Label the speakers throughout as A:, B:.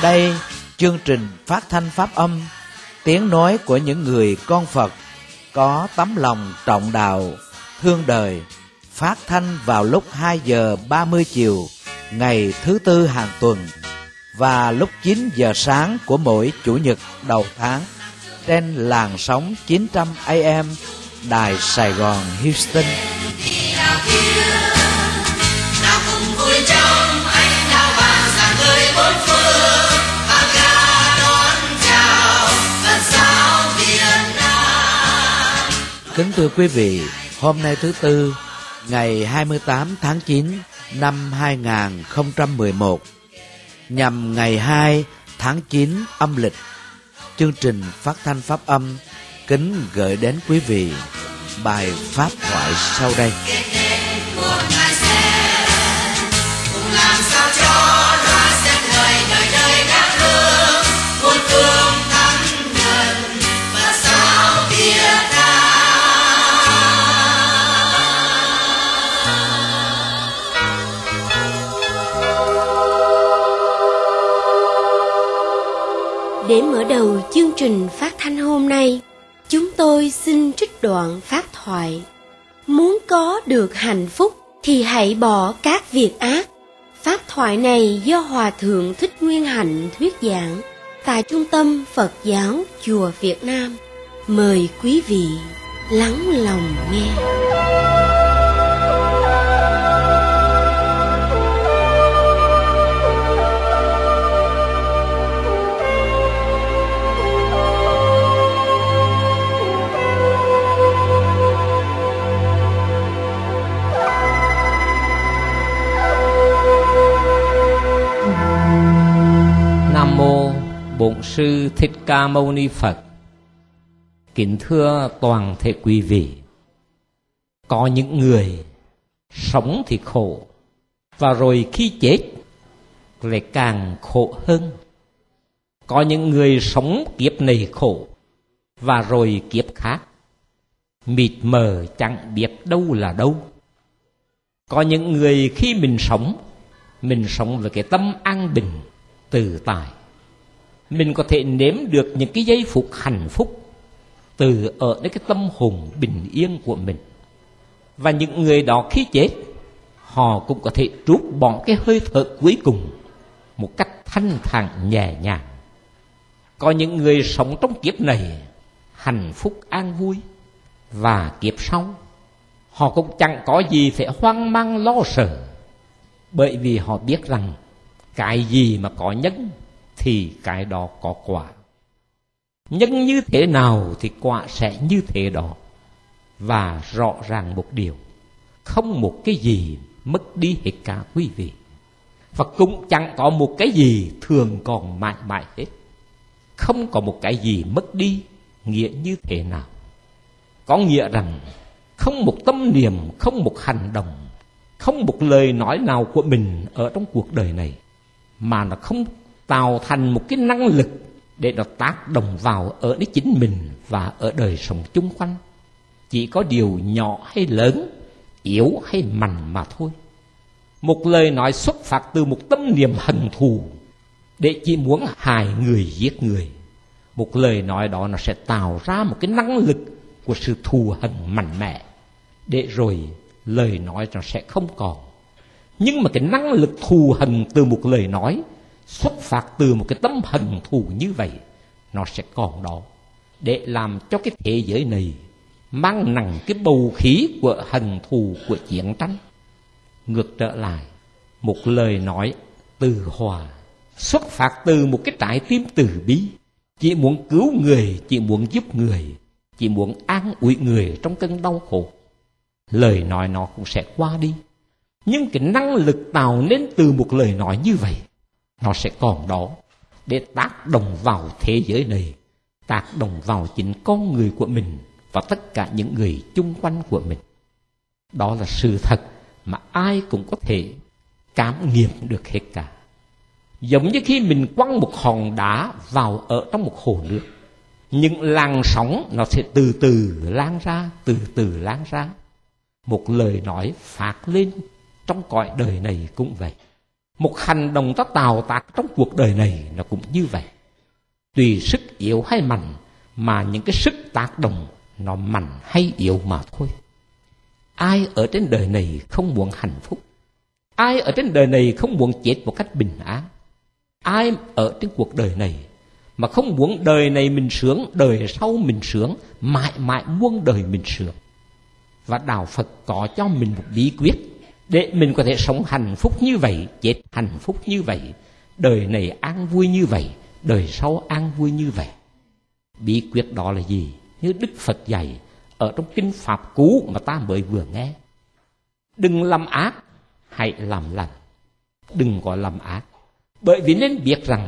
A: Đây, chương trình phát thanh pháp âm, tiếng nói của những người con Phật có tấm lòng trọng đạo, thương đời, phát thanh vào lúc 2 giờ 30 chiều ngày thứ Tư hàng tuần và lúc 9 giờ sáng của mỗi Chủ nhật đầu tháng trên làn sóng 900 AM Đài Sài Gòn Houston. Kính thưa quý vị, hôm nay thứ Tư, ngày 28 tháng 9 năm 2011, nhằm ngày 2 tháng 9 âm lịch, chương trình phát thanh pháp âm kính gửi đến quý vị bài pháp thoại sau đây.
B: Để mở đầu chương trình phát thanh hôm nay, chúng tôi xin trích đoạn pháp thoại. Muốn có được hạnh phúc thì hãy bỏ các việc ác. Pháp thoại này do Hòa Thượng Thích Nguyên Hạnh thuyết giảng tại Trung tâm Phật giáo Chùa Việt Nam. Mời quý vị lắng lòng nghe.
C: Nam mô Bổn Sư Thích Ca Mâu Ni Phật. Kính thưa toàn thể quý vị, có những người sống thì khổ, và rồi khi chết lại càng khổ hơn. Có những người sống kiếp này khổ, và rồi kiếp khác mịt mờ chẳng biết đâu là đâu. Có những người khi mình sống với cái tâm an bình tự tại, mình có thể nếm được những cái giây phút hạnh phúc từ ở cái tâm hồn bình yên của mình. Và những người đó khi chết, họ cũng có thể trút bỏ cái hơi thở cuối cùng một cách thanh thản nhẹ nhàng. Có những người sống trong kiếp này hạnh phúc an vui, và kiếp sau họ cũng chẳng có gì phải hoang mang lo sợ, bởi vì họ biết rằng cái gì mà có nhân thì cái đó có quả. Nhân như thế nào thì quả sẽ như thế đó. Và rõ ràng một điều, không một cái gì mất đi hết cả quý vị. Và cũng chẳng có một cái gì thường còn mãi mãi hết. Không có một cái gì mất đi nghĩa như thế nào. Có nghĩa rằng không một tâm niệm, không một hành động, không một lời nói nào của mình ở trong cuộc đời này mà nó không tạo thành một cái năng lực để nó tác động vào ở đến chính mình và ở đời sống chung quanh. Chỉ có điều nhỏ hay lớn, yếu hay mạnh mà thôi. Một lời nói xuất phát từ một tâm niệm hận thù để chỉ muốn hại người, giết người, một lời nói đó nó sẽ tạo ra một cái năng lực của sự thù hận mạnh mẽ, để rồi lời nói nó sẽ không còn. Nhưng mà cái năng lực thù hận từ một lời nói xuất phát từ một cái tâm hận thù như vậy, nó sẽ còn đó, để làm cho cái thế giới này mang nặng cái bầu khí của hận thù, của chiến tranh. Ngược trở lại, một lời nói từ hòa xuất phát từ một cái trái tim từ bi, chỉ muốn cứu người, chỉ muốn giúp người, chỉ muốn an ủi người trong cơn đau khổ. Lời nói nó cũng sẽ qua đi, nhưng cái năng lực tạo nên từ một lời nói như vậy, nó sẽ còn đó để tác động vào thế giới này, tác động vào chính con người của mình và tất cả những người chung quanh của mình. Đó là sự thật mà ai cũng có thể cảm nghiệm được hết cả. Giống như khi mình quăng một hòn đá vào ở trong một hồ nước, những làn sóng nó sẽ từ từ lan ra, từ từ lan ra. Một lời nói phát lên trong cõi đời này cũng vậy. Một hành động ta tạo tác trong cuộc đời này nó cũng như vậy. Tùy sức yếu hay mạnh mà những cái sức tác động nó mạnh hay yếu mà thôi. Ai ở trên đời này không muốn hạnh phúc? Ai ở trên đời này không muốn chết một cách bình an? Ai ở trên cuộc đời này mà không muốn đời này mình sướng, đời sau mình sướng, mãi mãi muôn đời mình sướng? Và Đạo Phật có cho mình một bí quyết để mình có thể sống hạnh phúc như vậy, chết hạnh phúc như vậy, đời này an vui như vậy, đời sau an vui như vậy. Bí quyết đó là gì? Như Đức Phật dạy ở trong kinh Pháp Cú mà ta mới vừa nghe. Đừng làm ác, hãy làm lành. Đừng có làm ác. Bởi vì nên biết rằng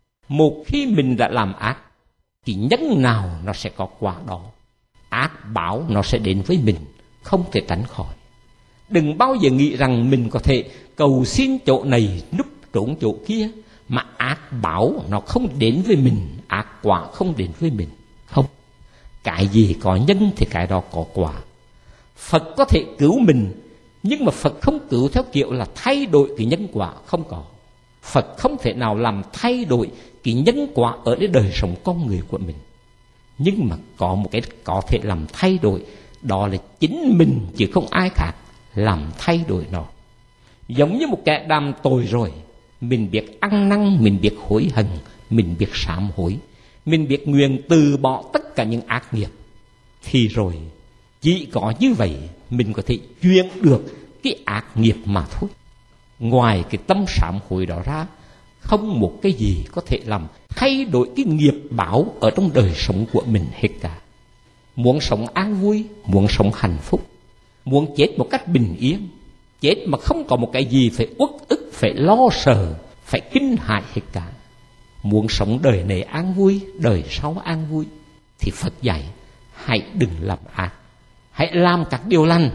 C: một khi mình đã làm ác thì nhân nào nó sẽ có quả đó. Ác báo nó sẽ đến với mình, không thể tránh khỏi. Đừng bao giờ nghĩ rằng mình có thể cầu xin chỗ này, núp trốn chỗ kia, mà ác báo nó không đến với mình, ác quả không đến với mình. Không. Cái gì có nhân thì cái đó có quả. Phật có thể cứu mình, nhưng mà Phật không cứu theo kiểu là thay đổi cái nhân quả, không có. Phật không thể nào làm thay đổi cái nhân quả ở cái đời sống con người của mình. Nhưng mà có một cái có thể làm thay đổi, đó là chính mình chứ không ai khác làm thay đổi nó. Giống như một kẻ đàm tội rồi, mình biết ăn năn, mình biết hối hận, mình biết sám hối, mình biết nguyện từ bỏ tất cả những ác nghiệp, thì rồi chỉ có như vậy mình có thể chuyển được cái ác nghiệp mà thôi. Ngoài cái tâm sám hối đó ra, không một cái gì có thể làm thay đổi cái nghiệp báo ở trong đời sống của mình hết cả. Muốn sống an vui, muốn sống hạnh phúc, muốn chết một cách bình yên, chết mà không có một cái gì phải uất ức, phải lo sợ, phải kinh hại hết cả. Muốn sống đời này an vui, đời sau an vui, thì Phật dạy hãy đừng làm ác, hãy làm các điều lành.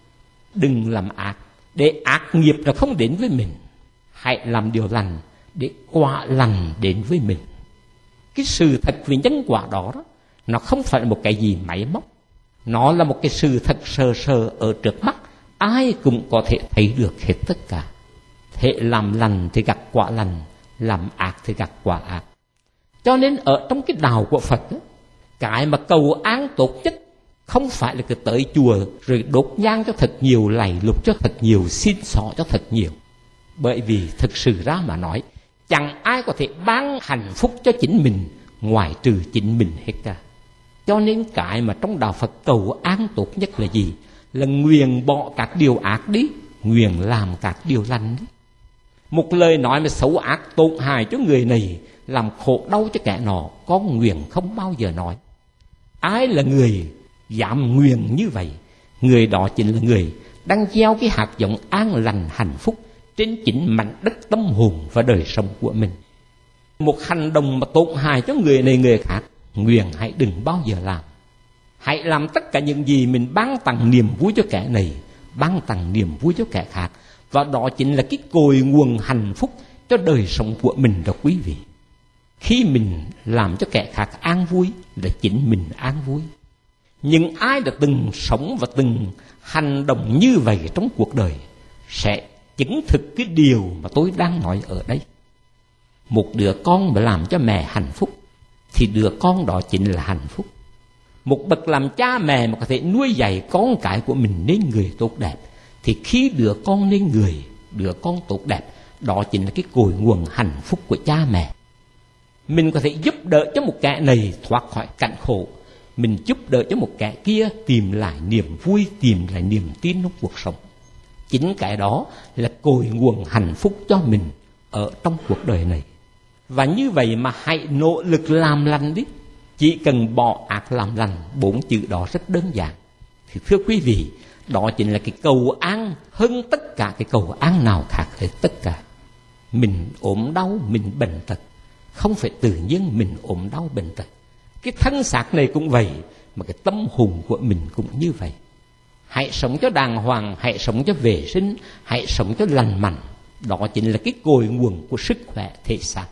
C: Đừng làm ác để ác nghiệp nó không đến với mình, hãy làm điều lành để quả lành đến với mình. Cái sự thật về nhân quả đó, nó không phải là một cái gì máy móc, nó là một cái sự thật sờ sờ ở trước mắt, ai cũng có thể thấy được hết tất cả. Thế làm lành thì gặt quả lành, làm ác thì gặt quả ác. Cho nên ở trong cái đạo của Phật, cái mà cầu an tốt nhất không phải là cứ tới chùa rồi đốt nhang cho thật nhiều, lạy lục cho thật nhiều, xin xỏ cho thật nhiều. Bởi vì thực sự ra mà nói, chẳng ai có thể ban hạnh phúc cho chính mình ngoài trừ chính mình hết cả. Cho nên cái mà trong đạo Phật cầu an tốt nhất là gì? Là nguyện bỏ các điều ác đi, nguyện làm các điều lành đi. Một lời nói mà xấu ác tổn hại cho người này, làm khổ đau cho kẻ nọ, con nguyện không bao giờ nói. Ai là người dám nguyện như vậy? Người đó chính là người đang gieo cái hạt giống an lành hạnh phúc trên chính mảnh đất tâm hồn và đời sống của mình. Một hành động mà tổn hại cho người này người khác, nguyện hãy đừng bao giờ làm. Hãy làm tất cả những gì mình ban tặng niềm vui cho kẻ này, ban tặng niềm vui cho kẻ khác. Và đó chính là cái cội nguồn hạnh phúc cho đời sống của mình đó quý vị. Khi mình làm cho kẻ khác an vui là chính mình an vui. Nhưng ai đã từng sống và từng hành động như vậy trong cuộc đời sẽ chứng thực cái điều mà tôi đang nói ở đây. Một đứa con mà làm cho mẹ hạnh phúc thì đứa con đó chính là hạnh phúc. Một bậc làm cha mẹ mà có thể nuôi dạy con cái của mình nên người tốt đẹp, thì khi đứa con nên người, đứa con tốt đẹp, đó chính là cái cội nguồn hạnh phúc của cha mẹ. Mình có thể giúp đỡ cho một kẻ này thoát khỏi cảnh khổ, mình giúp đỡ cho một kẻ kia tìm lại niềm vui, tìm lại niềm tin trong cuộc sống. Chính cái đó là cội nguồn hạnh phúc cho mình ở trong cuộc đời này. Và như vậy mà hãy nỗ lực làm lành đi. Chỉ cần bỏ ác làm lành, 4 chữ đó rất đơn giản. Thì thưa quý vị, đó chính là cái cầu an hơn tất cả cái cầu an nào khác hết tất cả. Mình ốm đau, mình bệnh tật, không phải tự nhiên mình ốm đau bệnh tật. Cái thân xác này cũng vậy, mà cái tâm hồn của mình cũng như vậy. Hãy sống cho đàng hoàng, hãy sống cho vệ sinh, hãy sống cho lành mạnh. Đó chính là cái cội nguồn của sức khỏe thể xác.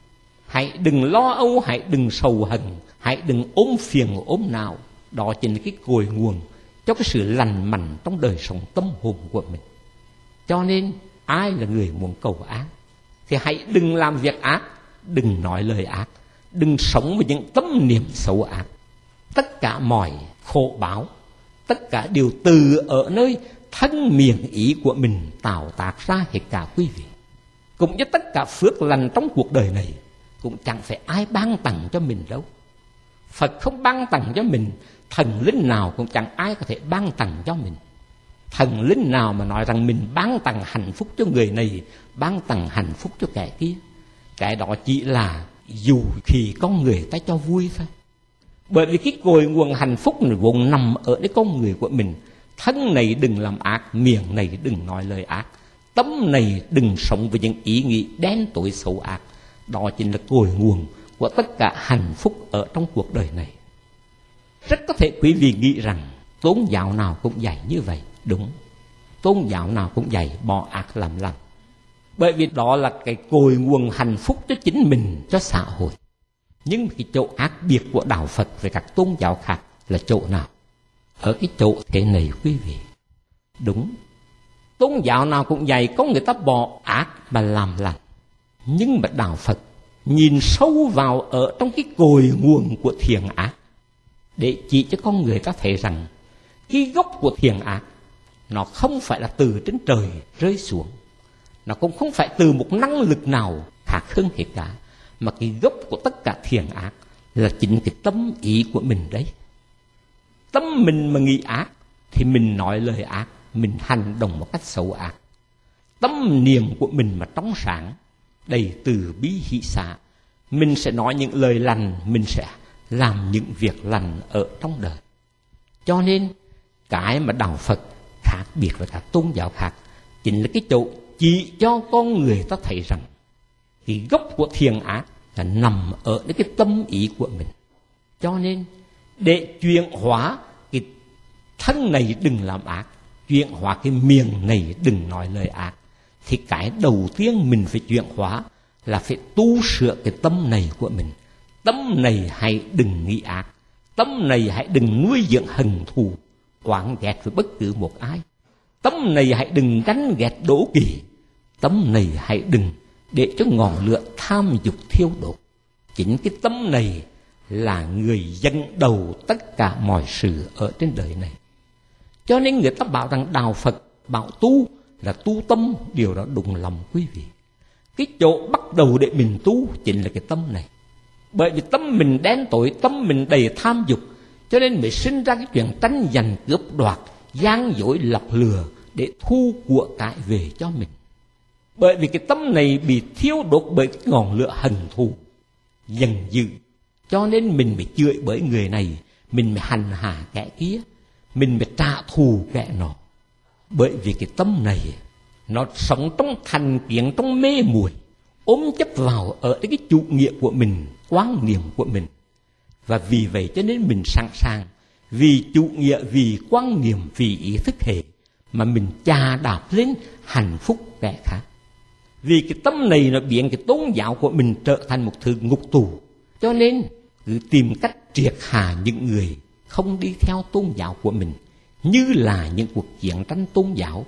C: Hãy đừng lo âu, hãy đừng sầu hận, hãy đừng ốm phiền ốm não. Đó chính là cái cội nguồn cho cái sự lành mạnh trong đời sống tâm hồn của mình. Cho nên ai là người muốn cầu an? thì hãy đừng làm việc ác, đừng nói lời ác, đừng sống với những tâm niệm xấu ác. Tất cả mọi khổ báo, tất cả đều từ ở nơi thân miệng ý của mình tạo tác ra hết cả quý vị. Cũng như tất cả phước lành trong cuộc đời này cũng chẳng phải ai ban tặng cho mình đâu. Phật không ban tặng cho mình, thần linh nào cũng chẳng ai có thể ban tặng cho mình. Thần linh nào mà nói rằng mình ban tặng hạnh phúc cho người này, ban tặng hạnh phúc cho kẻ kia, cái đó chỉ là dù khi con người ta cho vui thôi. Bởi vì cái cội nguồn hạnh phúc này vốn nằm ở cái con người của mình. Thân này đừng làm ác, miệng này đừng nói lời ác, tâm này đừng sống với những ý nghĩ đen tối xấu ác. Đó chính là cội nguồn của tất cả hạnh phúc ở trong cuộc đời này. Rất có thể quý vị nghĩ rằng tôn giáo nào cũng dạy như vậy. Đúng, tôn giáo nào cũng dạy bỏ ác làm lành. Bởi vì đó là cái cội nguồn hạnh phúc cho chính mình, cho xã hội. Nhưng cái chỗ ác biệt của đạo Phật với các tôn giáo khác là chỗ nào? Ở cái chỗ thế này quý vị. Đúng, tôn giáo nào cũng dạy có người ta bỏ ác mà làm lành. Nhưng mà đạo Phật nhìn sâu vào ở trong cái cội nguồn của thiện ác, để chỉ cho con người ta thấy rằng cái gốc của thiện ác nó không phải là từ trên trời rơi xuống, nó cũng không phải từ một năng lực nào khác hơn hết cả, mà cái gốc của tất cả thiện ác là chính cái tâm ý của mình đấy. Tâm mình mà nghĩ ác thì mình nói lời ác, mình hành động một cách xấu ác. Tâm niệm của mình mà trong sáng, đầy từ bi hỷ xả, mình sẽ nói những lời lành, mình sẽ làm những việc lành ở trong đời. Cho nên cái mà đạo Phật khác biệt với các tôn giáo khác chính là cái chỗ chỉ cho con người ta thấy rằng cái gốc của thiện ác là nằm ở cái tâm ý của mình. Cho nên để chuyển hóa cái thân này đừng làm ác, chuyển hóa cái miệng này đừng nói lời ác, thì cái đầu tiên mình phải chuyển hóa là phải tu sửa cái tâm này của mình. Tâm này hãy đừng nghĩ ác, tâm này hãy đừng nuôi dưỡng hận thù, oán ghét với bất cứ một ai. Tâm này hãy đừng ganh ghét đố kỵ, tâm này hãy đừng để cho ngọn lửa tham dục thiêu đốt. Chính cái tâm này là người dẫn đầu tất cả mọi sự ở trên đời này. Cho nên người ta bảo rằng đạo Phật bảo tu là tu tâm, điều đó đúng lòng quý vị. Cái chỗ bắt đầu để mình tu chính là cái tâm này. Bởi vì tâm mình đen tối, tâm mình đầy tham dục, cho nên mới sinh ra cái chuyện tranh giành cướp đoạt, gian dối lọc lừa để thu của cải về cho mình. Bởi vì cái tâm này bị thiêu đốt bởi ngọn lửa hận thù, giận dữ, cho nên mình mới chửi bởi người này, mình mới hành hạ kẻ kia, mình mới trả thù kẻ nọ. Bởi vì cái tâm này nó sống trong thành kiến, trong mê muội, ôm chấp vào ở cái chủ nghĩa của mình, quan niệm của mình. Và vì vậy cho nên mình sẵn sàng vì chủ nghĩa, vì quan niệm, vì ý thức hệ mà mình chà đạp lên hạnh phúc kẻ khác. Vì cái tâm này nó biến cái tôn giáo của mình trở thành một thứ ngục tù, cho nên cứ tìm cách triệt hạ những người không đi theo tôn giáo của mình, như là những cuộc chiến tranh tôn giáo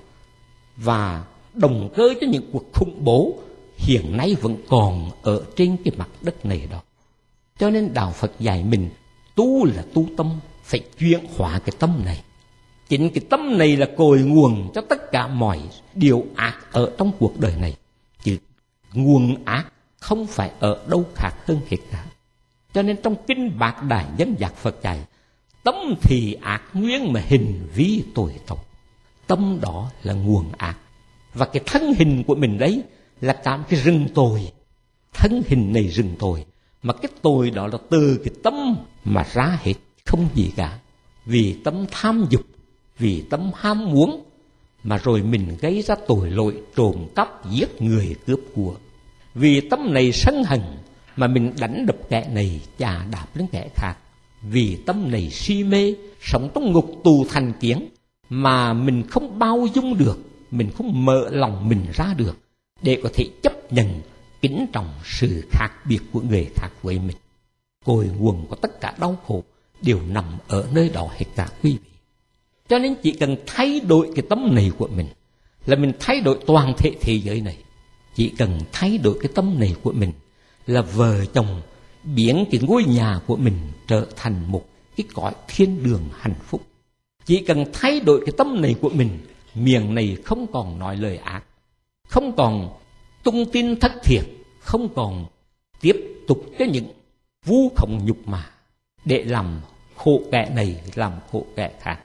C: và động cơ cho những cuộc khủng bố hiện nay vẫn còn ở trên cái mặt đất này đó. Cho nên đạo Phật dạy mình tu là tu tâm, phải chuyển hóa cái tâm này. Chính cái tâm này là cội nguồn cho tất cả mọi điều ác ở trong cuộc đời này. Chứ nguồn ác không phải ở đâu khác hơn hết cả. Cho nên trong Kinh Bát Đại Nhân Giác Phật dạy, tâm thì ác nguyên mà hình vi tội tộc. Tâm đó là nguồn ác. Và cái thân hình của mình đấy là cả cái rừng tội. Thân hình này rừng tội, mà cái tội đó là từ cái tâm mà ra hết, không gì cả. Vì tâm tham dục, vì tâm ham muốn, mà rồi mình gây ra tội lỗi trộm cắp, giết người, cướp của. Vì tâm này sân hận mà mình đánh đập kẻ này, chà đạp lên kẻ khác. Vì tâm này si mê, sống trong ngục tù thành kiến mà mình không bao dung được, mình không mở lòng mình ra được để có thể chấp nhận, kính trọng sự khác biệt của người khác với mình. Cội nguồn của tất cả đau khổ đều nằm ở nơi đó hết cả quý vị. Cho nên chỉ cần thay đổi cái tâm này của mình là mình thay đổi toàn thể thế giới này. Chỉ cần thay đổi cái tâm này của mình là vợ chồng biến cái ngôi nhà của mình trở thành một cái cõi thiên đường hạnh phúc. Chỉ cần thay đổi cái tâm này của mình, miệng này không còn nói lời ác, không còn tung tin thất thiệt, không còn tiếp tục cho những vu khống nhục mạ để làm khổ kẻ này, làm khổ kẻ khác.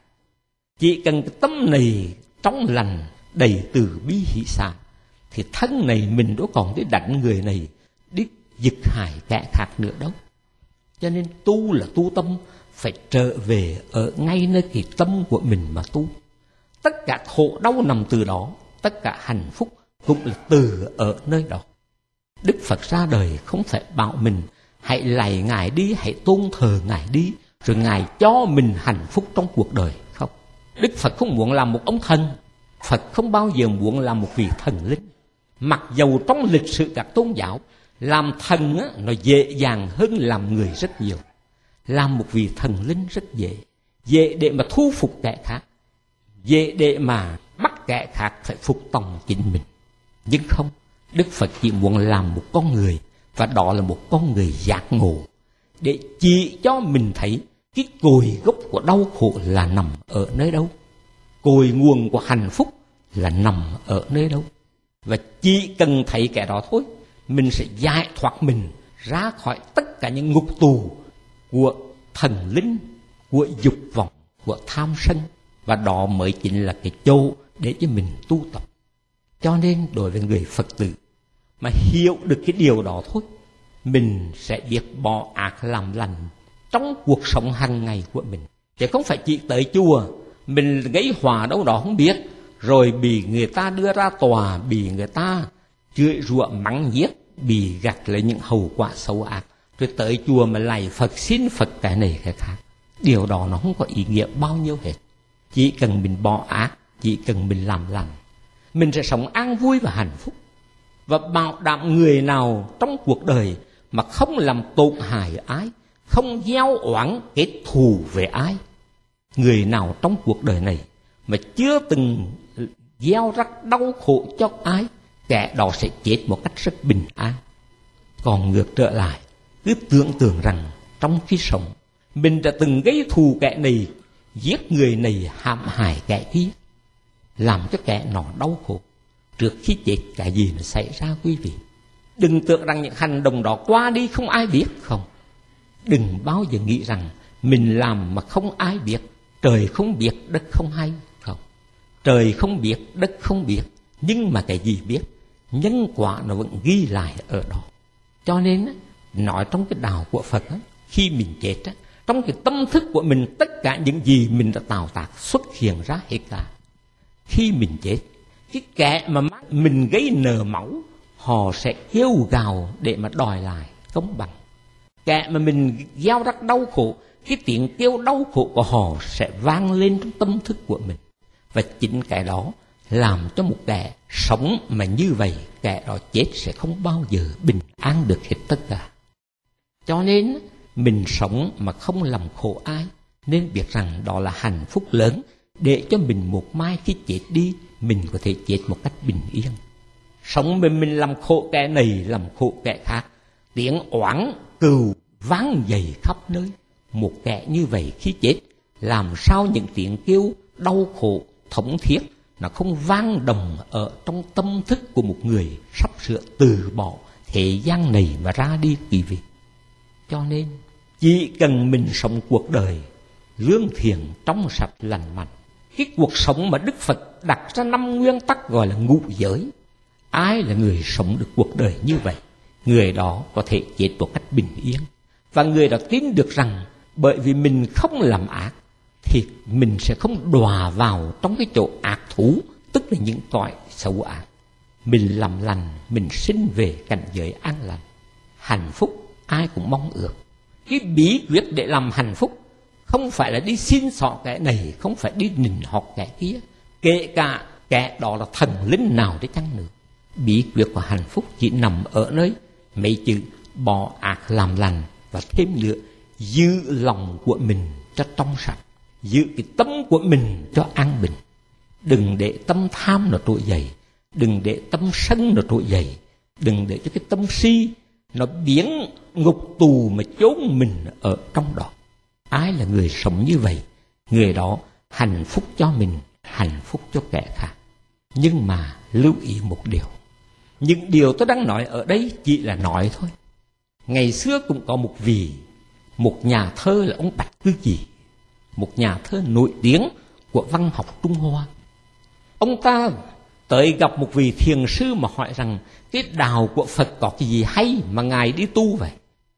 C: Chỉ cần cái tâm này trong lành, đầy từ bi hỷ xả, thì thân này mình đâu còn đi đánh người này, đi giật hại kẻ khác nữa đâu. Cho nên tu là tu tâm, phải trở về ở ngay nơi cái tâm của mình mà tu. Tất cả khổ đau nằm từ đó, tất cả hạnh phúc cũng là từ ở nơi đó. Đức Phật ra đời không phải bảo mình hãy lạy Ngài đi, hãy tôn thờ Ngài đi, rồi Ngài cho mình hạnh phúc trong cuộc đời. Không, Đức Phật không muốn làm một ông thần. Phật không bao giờ muốn làm một vị thần linh. Mặc dầu trong lịch sử các tôn giáo, làm thần á, nó dễ dàng hơn làm người rất nhiều. Làm một vị thần linh rất dễ, dễ để mà thu phục kẻ khác, dễ để mà bắt kẻ khác phải phục tòng chính mình. Nhưng không, Đức Phật chỉ muốn làm một con người, và đó là một con người giác ngộ, để chỉ cho mình thấy cái cội gốc của đau khổ là nằm ở nơi đâu, cội nguồn của hạnh phúc là nằm ở nơi đâu. Và chỉ cần thấy cái đó thôi, mình sẽ giải thoát mình ra khỏi tất cả những ngục tù của thần linh, của dục vọng, của tham sân. Và đó mới chính là cái chỗ để cho mình tu tập. Cho nên đối với người Phật tử mà hiểu được cái điều đó thôi, mình sẽ biết bỏ ác làm lành trong cuộc sống hàng ngày của mình. Chứ không phải chỉ tới chùa mình gây hòa đâu đó không biết, rồi bị người ta đưa ra tòa, bị người ta chửi rủa mắng nhiếc, bị gặt lấy những hậu quả xấu ác, rồi tới chùa mà lạy Phật, xin Phật cái này cái khác. Điều đó nó không có ý nghĩa bao nhiêu hết. Chỉ cần mình bỏ ác, chỉ cần mình làm lành, mình sẽ sống an vui và hạnh phúc. Và bảo đảm người nào trong cuộc đời mà không làm tổn hại ai, không gieo oán kết thù về ai, người nào trong cuộc đời này mà chưa từng gieo rắc đau khổ cho ai, kẻ đó sẽ chết một cách rất bình an. Còn ngược trở lại, cứ tưởng tượng rằng trong khi sống mình đã từng gây thù kẻ này, giết người này, hãm hại kẻ kia, làm cho kẻ nó đau khổ. Trước khi chết cái gì nó xảy ra quý vị? Đừng tưởng rằng những hành động đó qua đi không ai biết. Không, đừng bao giờ nghĩ rằng mình làm mà không ai biết. Trời không biết, đất không hay. Không, trời không biết, đất không biết, nhưng mà cái gì biết? Nhân quả nó vẫn ghi lại ở đó. Cho nên nói trong cái đạo của Phật, khi mình chết, trong cái tâm thức của mình, tất cả những gì mình đã tạo tác xuất hiện ra hết cả. Khi mình chết, cái kẻ mà mình gây nợ máu, họ sẽ kêu gào để mà đòi lại công bằng. Kẻ mà mình gieo rắc đau khổ, cái tiếng kêu đau khổ của họ sẽ vang lên trong tâm thức của mình. Và chính cái đó làm cho một kẻ sống mà như vậy, kẻ đó chết sẽ không bao giờ bình an được hết tất cả. Cho nên mình sống mà không làm khổ ai, nên biết rằng đó là hạnh phúc lớn, để cho mình một mai khi chết đi, mình có thể chết một cách bình yên. Sống mình làm khổ kẻ này, làm khổ kẻ khác, tiếng oán cừu vang dày khắp nơi. Một kẻ như vậy khi chết, làm sao những tiếng kêu đau khổ thống thiết nó không vang đồng ở trong tâm thức của một người sắp sửa từ bỏ thế gian này mà ra đi quý vị. Cho nên chỉ cần mình sống cuộc đời lương thiện, trong sạch, lành mạnh, cái cuộc sống mà Đức Phật đặt ra 5 nguyên tắc gọi là ngũ giới, ai là người sống được cuộc đời như vậy, người đó có thể chết một cách bình yên. Và người đó tin được rằng bởi vì mình không làm ác thì mình sẽ không đọa vào trong cái chỗ ác thú, tức là những cõi xấu ác. Mình làm lành, mình sinh về cảnh giới an lành. Hạnh phúc ai cũng mong ước. Cái bí quyết để làm hạnh phúc không phải là đi xin xỏ kẻ này, không phải đi nịnh hót kẻ kia, kể cả kẻ đó là thần linh nào để chăng nữa. Bí quyết của hạnh phúc chỉ nằm ở nơi mấy chữ bỏ ác làm lành, và thêm nữa giữ lòng của mình cho trong sạch, giữ cái tâm của mình cho an bình. Đừng để tâm tham nó trỗi dậy, Đừng để tâm sân nó trỗi dậy, đừng để cho cái tâm si nó biến ngục tù mà chốn mình ở trong đó. Ai là người sống như vậy, người đó hạnh phúc cho mình, hạnh phúc cho kẻ khác. Nhưng mà lưu ý một điều, những điều tôi đang nói ở đây chỉ là nói thôi. Ngày xưa cũng có một nhà thơ là ông Bạch Cư Chỉ, một nhà thơ nổi tiếng của văn học Trung Hoa. Ông ta tới gặp một vị thiền sư mà hỏi rằng cái đạo của Phật có cái gì hay mà Ngài đi tu vậy?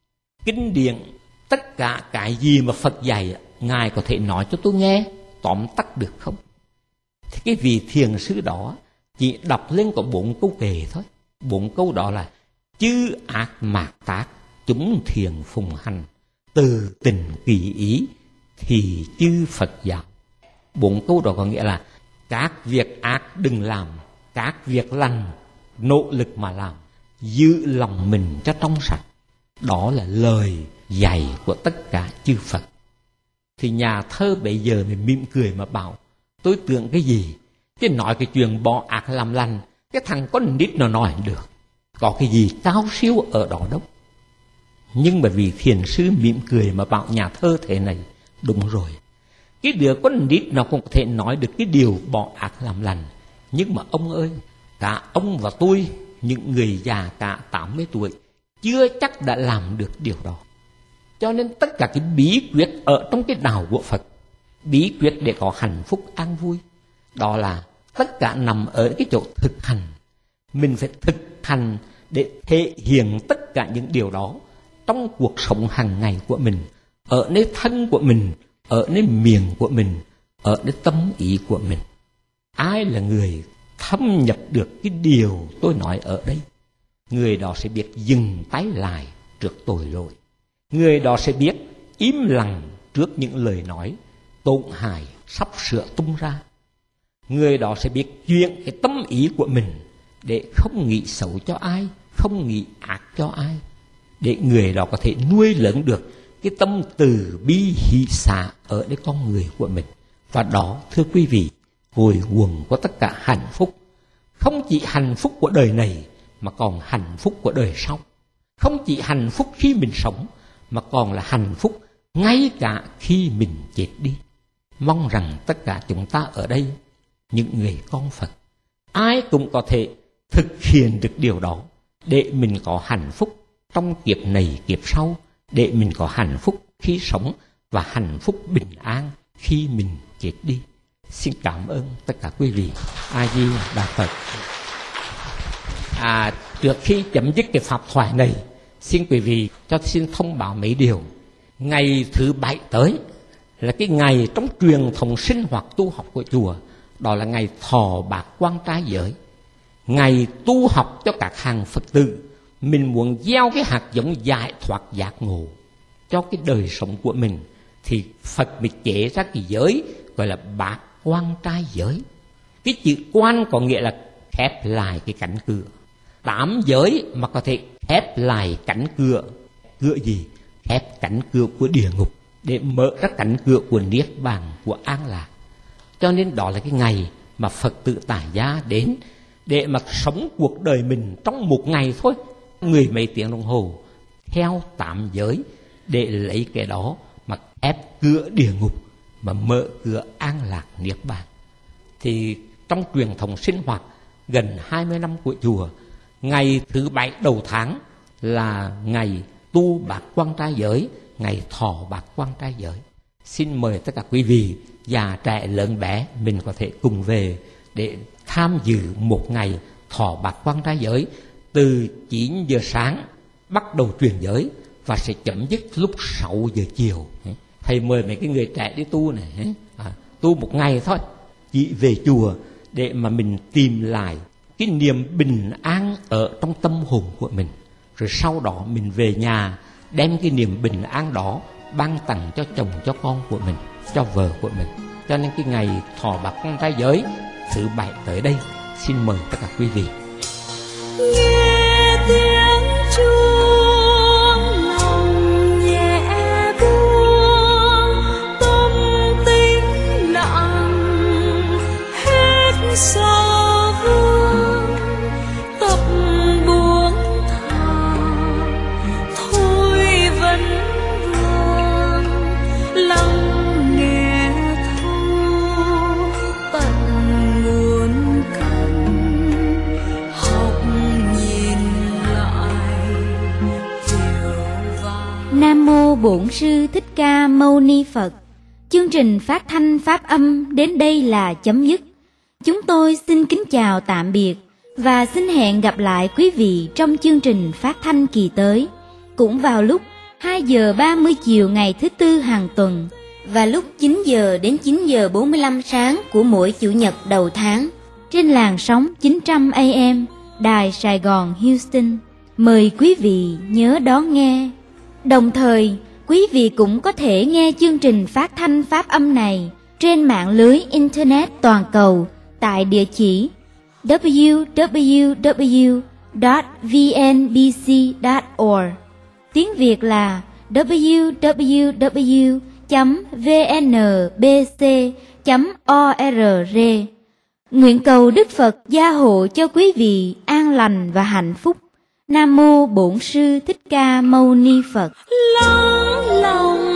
C: Kinh điển, tất cả cái gì mà Phật dạy, Ngài có thể nói cho tôi nghe tóm tắt được không? Thì cái vị thiền sư đó chỉ đọc lên có 4 câu kệ thôi. 4 câu đó là: chư ác mạt tác, chúng thiền phùng hành, từ tình kỳ ý, thì chư Phật giáo. 4 câu đó có nghĩa là các việc ác đừng làm, các việc lành nỗ lực mà làm, giữ lòng mình cho trong sạch. Đó là lời dạy của tất cả chư Phật. Thì nhà thơ bây giờ mình mỉm cười mà bảo: tôi tưởng cái gì? Cái nói cái chuyện bỏ ác làm lành, cái thằng con nít nó nói được. Có cái gì cao siêu ở đó đâu. Nhưng mà vì thiền sư mỉm cười mà bảo nhà thơ thế này, đúng rồi. Cái đứa con nít nó cũng có thể nói được cái điều bỏ ác làm lành. Nhưng mà ông ơi, cả ông và tôi, những người già cả 80 tuổi, chưa chắc đã làm được điều đó. Cho nên tất cả cái bí quyết ở trong cái đạo của Phật, bí quyết để có hạnh phúc an vui, đó là tất cả nằm ở cái chỗ thực hành. Mình phải thực hành để thể hiện tất cả những điều đó trong cuộc sống hàng ngày của mình, ở nơi thân của mình, ở nơi miệng của mình, ở nơi tâm ý của mình. Ai là người thâm nhập được cái điều tôi nói ở đây, người đó sẽ biết dừng tay lại trước tội lỗi. Người đó sẽ biết im lặng trước những lời nói tổn hại sắp sửa tung ra. Người đó sẽ biết chuyển cái tâm ý của mình để không nghĩ xấu cho ai, không nghĩ ác cho ai, để người đó có thể nuôi lớn được cái tâm từ bi hỷ xả ở nơi con người của mình. Và đó, thưa quý vị, cội nguồn của tất cả hạnh phúc. Không chỉ hạnh phúc của đời này mà còn hạnh phúc của đời sau. Không chỉ hạnh phúc khi mình sống mà còn là hạnh phúc ngay cả khi mình chết đi. Mong rằng tất cả chúng ta ở đây, những người con Phật, ai cũng có thể thực hiện được điều đó để mình có hạnh phúc trong kiếp này kiếp sau, để mình có hạnh phúc khi sống và hạnh phúc bình an khi mình chết đi. Xin cảm ơn tất cả quý vị. A Di Đà Phật. Trước khi chấm dứt cái pháp thoại này, xin quý vị cho xin thông báo mấy điều. Ngày thứ 7 tới là cái ngày trong truyền thống sinh hoạt tu học của chùa, đó là ngày thọ bạc quan trai giới, ngày tu học cho các hàng Phật tử. Mình muốn gieo cái hạt giống giải thoát giác ngộ cho cái đời sống của mình, thì Phật mới chế ra cái giới gọi là bạc quan trai giới. Cái chữ quan có nghĩa là khép lại cái cánh cửa. 8 giới mà có thể khép lại cánh cửa. Cửa gì? Khép cánh cửa của địa ngục để mở ra cánh cửa của niết bàn, của an lạc. Cho nên đó là cái ngày mà Phật tử tại gia đến để mà sống cuộc đời mình trong một ngày thôi, 10 mấy tiếng đồng hồ, theo 8 giới, để lấy cái đó mà ép cửa địa ngục mà mở cửa an lạc niết bàn. Thì trong truyền thống sinh hoạt gần 20 năm của chùa, ngày thứ 7 đầu tháng là ngày tu bạc quan trai giới, ngày thọ bạc quan trai giới. Xin mời tất cả quý vị già trẻ lớn bé mình có thể cùng về để tham dự một ngày thọ bạc quan trai giới, từ 9 giờ sáng bắt đầu truyền giới và sẽ chấm dứt lúc 6 giờ chiều. Thầy mời mấy cái người trẻ đi tu này, tu một ngày thôi, chỉ về chùa để mà mình tìm lại cái niềm bình an ở trong tâm hồn của mình. Rồi sau đó mình về nhà đem cái niềm bình an đó ban tặng cho chồng, cho con của mình, cho vợ của mình. Cho nên cái ngày thọ bạc quan trai giới thứ 7 tới đây, xin mời tất cả quý vị.
D: Nghe tiếng chuông lòng nhẹ buông, tâm tĩnh lặng hết sầu vương.
E: Bổn Sư Thích Ca Mâu Ni Phật. Chương trình phát thanh pháp âm đến đây là chấm dứt. Chúng tôi xin kính chào tạm biệt và xin hẹn gặp lại quý vị trong chương trình phát thanh kỳ tới, cũng vào lúc 2 giờ 30 chiều ngày thứ Tư hàng tuần
B: và lúc 9 giờ đến 9 giờ 45 sáng của mỗi Chủ nhật đầu tháng
E: trên làn sóng 900 AM Đài Sài Gòn Houston. Mời quý vị nhớ đón nghe. Đồng thời, quý vị cũng có thể nghe chương trình phát thanh pháp âm này trên mạng lưới Internet toàn cầu tại địa chỉ www.vnbc.org. Tiếng Việt là www.vnbc.org. Nguyện cầu Đức Phật gia hộ cho quý vị an lành và hạnh phúc. Nam mô Bổn Sư Thích Ca Mâu Ni Phật.
D: lắng lòng